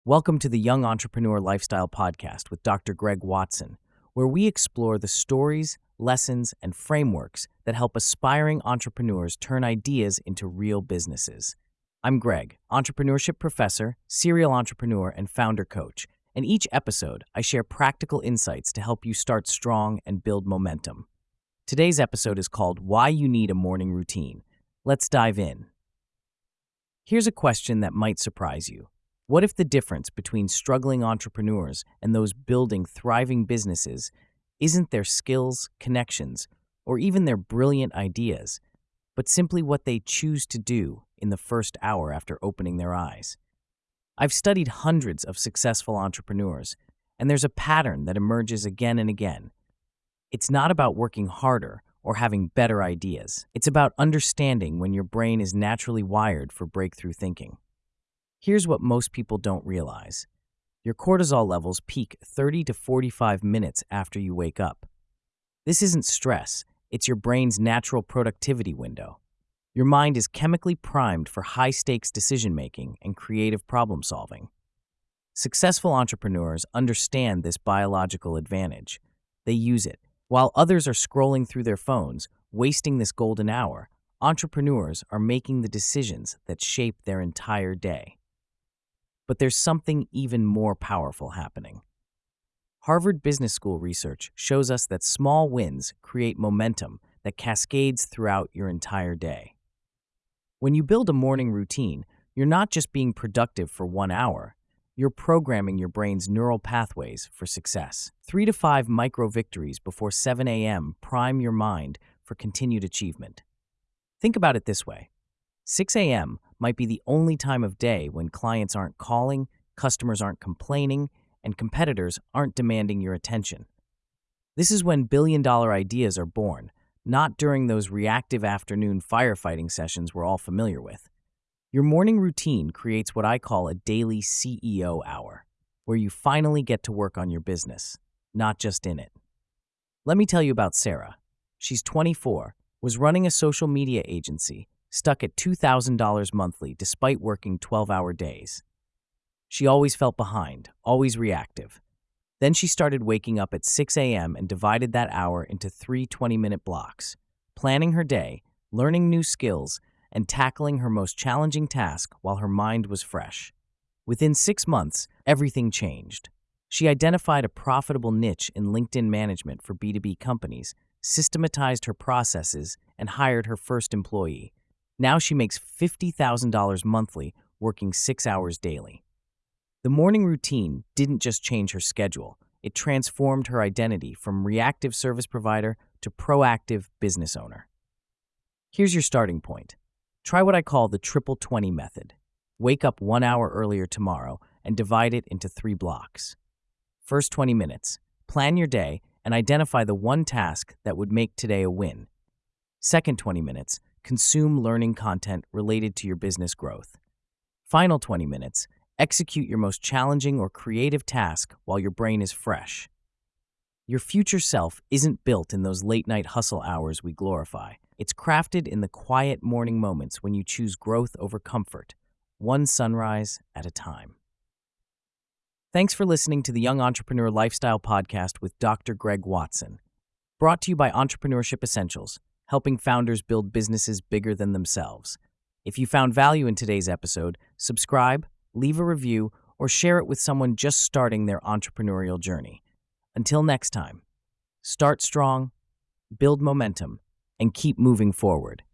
Welcome to the Young Entrepreneur Lifestyle Podcast with Dr. Greg Watson, where we explore the stories, lessons, and frameworks that help aspiring entrepreneurs turn ideas into real businesses. I'm Greg, entrepreneurship professor, serial entrepreneur, and founder coach. In each episode, I share practical insights to help you start strong and build momentum. Today's episode is called Why You Need a Morning Routine. Let's dive in. Here's a question that might surprise you. What if the difference between struggling entrepreneurs and those building thriving businesses isn't their skills, connections, or even their brilliant ideas, but simply what they choose to do in the first hour after opening their eyes? I've studied hundreds of successful entrepreneurs, and there's a pattern that emerges again and again. It's not about working harder or having better ideas. It's about understanding when your brain is naturally wired for breakthrough thinking. Here's what most people don't realize. Your cortisol levels peak 30 to 45 minutes after you wake up. This isn't stress, it's your brain's natural productivity window. Your mind is chemically primed for high-stakes decision-making and creative problem-solving. Successful entrepreneurs understand this biological advantage. They use it. While others are scrolling through their phones, wasting this golden hour, entrepreneurs are making the decisions that shape their entire day. But there's something even more powerful happening. Harvard Business School research shows us that small wins create momentum that cascades throughout your entire day. When you build a morning routine, you're not just being productive for 1 hour, you're programming your brain's neural pathways for success. 3 to 5 micro victories before 7 a.m. prime your mind for continued achievement. Think about it this way. 6 a.m. might be the only time of day when clients aren't calling, customers aren't complaining, and competitors aren't demanding your attention. This is when billion-dollar ideas are born, not during those reactive afternoon firefighting sessions we're all familiar with. Your morning routine creates what I call a daily CEO hour, where you finally get to work on your business, not just in it. Let me tell you about Sarah. She's 24, was running a social media agency, stuck at $2,000 monthly despite working 12-hour days. She always felt behind, always reactive. Then she started waking up at 6 a.m. and divided that hour into 3 20-minute blocks, planning her day, learning new skills, and tackling her most challenging task while her mind was fresh. Within 6 months, everything changed. She identified a profitable niche in LinkedIn management for B2B companies, systematized her processes, and hired her first employee. Now she makes $50,000 monthly, working 6 hours daily. The morning routine didn't just change her schedule, it transformed her identity from reactive service provider to proactive business owner. Here's your starting point. Try what I call the triple 20 method. Wake up 1 hour earlier tomorrow and divide it into 3 blocks. First 20 minutes, plan your day and identify the one task that would make today a win. Second 20 minutes, consume learning content related to your business growth. Final 20 minutes, execute your most challenging or creative task while your brain is fresh. Your future self isn't built in those late-night hustle hours we glorify. It's crafted in the quiet morning moments when you choose growth over comfort, one sunrise at a time. Thanks for listening to the Young Entrepreneur Lifestyle Podcast with Dr. Greg Watson. Brought to you by Entrepreneurship Essentials, helping founders build businesses bigger than themselves. If you found value in today's episode, subscribe, leave a review, or share it with someone just starting their entrepreneurial journey. Until next time, start strong, build momentum, and keep moving forward.